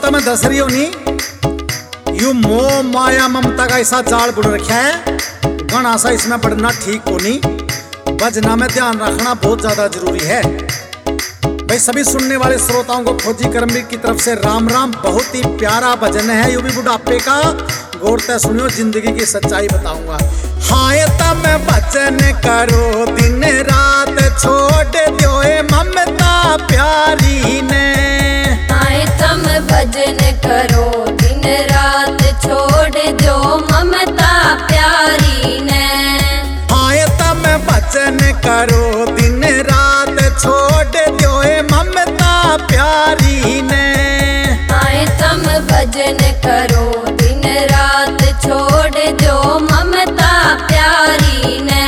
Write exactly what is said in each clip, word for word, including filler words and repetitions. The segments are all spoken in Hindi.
में दस रही होनी यू मोह माया ममता का ऐसा जाल बुड़ रखा है, गणा सा इसमें पढ़ना ठीक होनी। भजना में ध्यान रखना बहुत ज्यादा जरूरी है। भाई सभी सुनने वाले श्रोताओं को फौजी करमवीर की तरफ से राम राम। बहुत ही प्यारा भजन है, यू भी बुढ़ापे का, गौर से सुनियो, जिंदगी की सच्चाई बताऊंगा। हाय तम भजन करो दिन रात, छोड़ दो ममता प्यारी ने। हाय तम भजन करो दिन रात, छोड़ दो ममता प्यारी ने। हाय तम भजन करो दिन रात, छोड़ दो ममता प्यारी ने। हाय तम भजन करो दिन रात, छोड़ दो ममता प्यारी ने।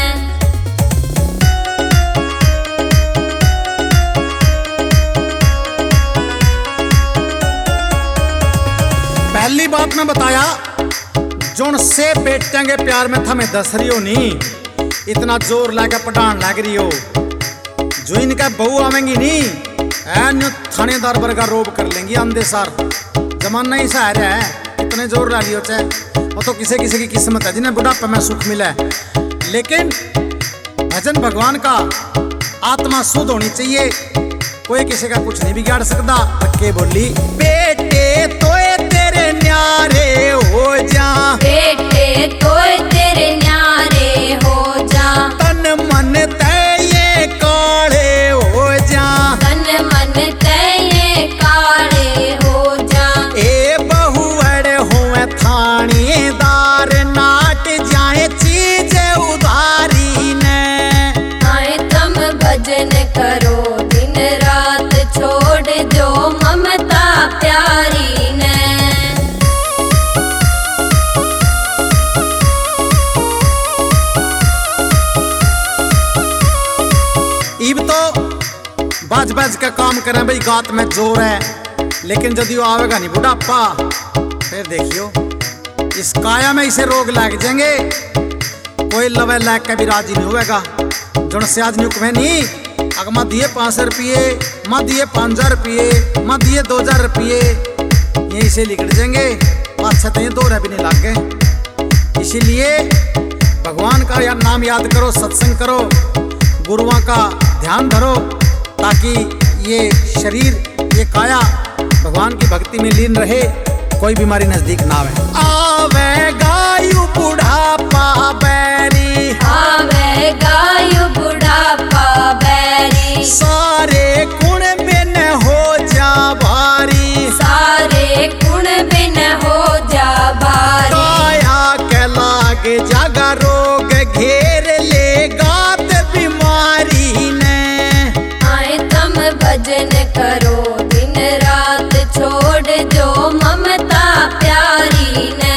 पहली बात मैं बताया, जोन से बेटियां के प्यार में थमे दस रही हो नी, इतना जोर लाके पटान लग रही हो। जो इनका बहू आवेंगी नी, ऐन थानेदार वर्गा रोब कर लेंगी अंधे सार। जमाना ही सा है, इतने जोर ला लियो चाहे वो तो किसी किसी की किस्मत है जिन्हें बुढ़ापे में सुख मिला है। लेकिन भजन भगवान का, आत्मा शुद्ध होनी चाहिए, कोई किसी का कुछ नहीं बिगाड़ सकता। पक्के बोली बेटे तोए तेरे न्यारे हो जा, बेटे तोए तेरे न्यारे हो जा। तन मन तय काले हो जा, तन मन तय काले हो जा। ए बहुअड़ हुए थानेदार, नाट जाए चीज उधारी ने। हाय तम भजन करो दिन रात, छोड़ दो ममता प्यारी ने। इब तो बाज बाज का काम करें भाई, गात में जोर है, लेकिन यदि वो आवेगा नहीं बुढ़ापा, फिर देखियो इस काया में इसे रोग लग जाएंगे, कोई लवे लग के भी राजी नहीं होगा। जोन से आज न्यूक में नहीं, अगर मैं दिए पाँच सौ रुपये, मैं दिए पाँच हजार रुपये, मैं दिए दो हजार रुपये, ये इसे लिखट जाएंगे, पाँच छः दो रह भी नहीं लग गए। इसीलिए भगवान का या नाम याद करो, सत्संग करो, गुरुओं का ध्यान धरो, ताकि ये शरीर, ये काया भगवान की भक्ति में लीन रहे, कोई बीमारी नजदीक ना आवे। आवेगा यू बुढ़ापा बैरी, आवेगा यू बुढ़ापा बैरी। सारे गुण बिन हो जा भारी, सारे गुण बिन हो जा भारी। काया के लागे जागा रोग, घेर ले गात बीमारी ने। हाय तम भजन करो दिन रात, छोड़ दो ममता प्यारी ने।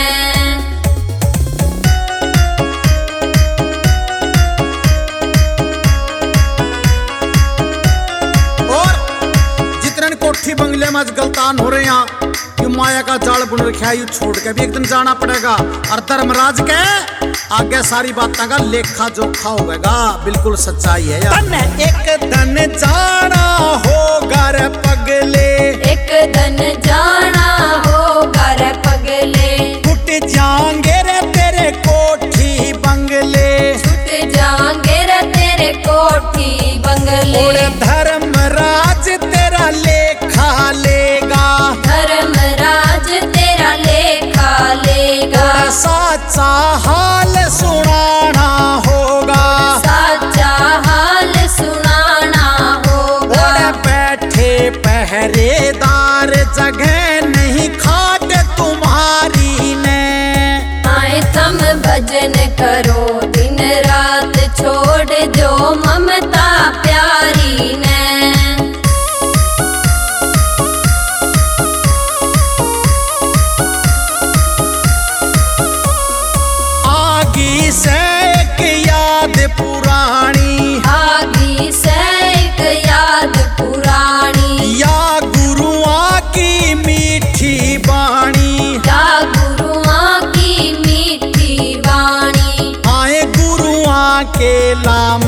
और जितने कोठी बंगले में आज गलतान हो रहे हैं, यू माया का जाल बुन रखा है, यू छोड़ के भी एक दिन जाना पड़ेगा। और धर्मराज के आगे सारी बातों का लेखा जोखा होगा, बिल्कुल सच्चाई है यार। तन एक धन जाना हो घर पगले, एक दिन जाना हो घर पगले। टूट जाएंगे रे तेरे कोठी बंगले, छूट जाएंगे रे तेरे कोठी बंगले। और धर्मराज तेरा लेखा लेगा, धर्मराज तेरा लेखा लेगा। साचा हाल सुनाना होगा, साचा हाल सुनाना होगा। और बैठे पहरेदार जगह नहीं खाट तुम्हारी ने। हाय तम भजन करो दिन रात, छोड़ दो ममता प्यारी ने। आगी से एक याद पुरानी, आगी से एक याद पुरानी। या गुरुआ की मीठी बाणी, या गुरुआ की मीठी वाणी। आए गुरुआ के लाम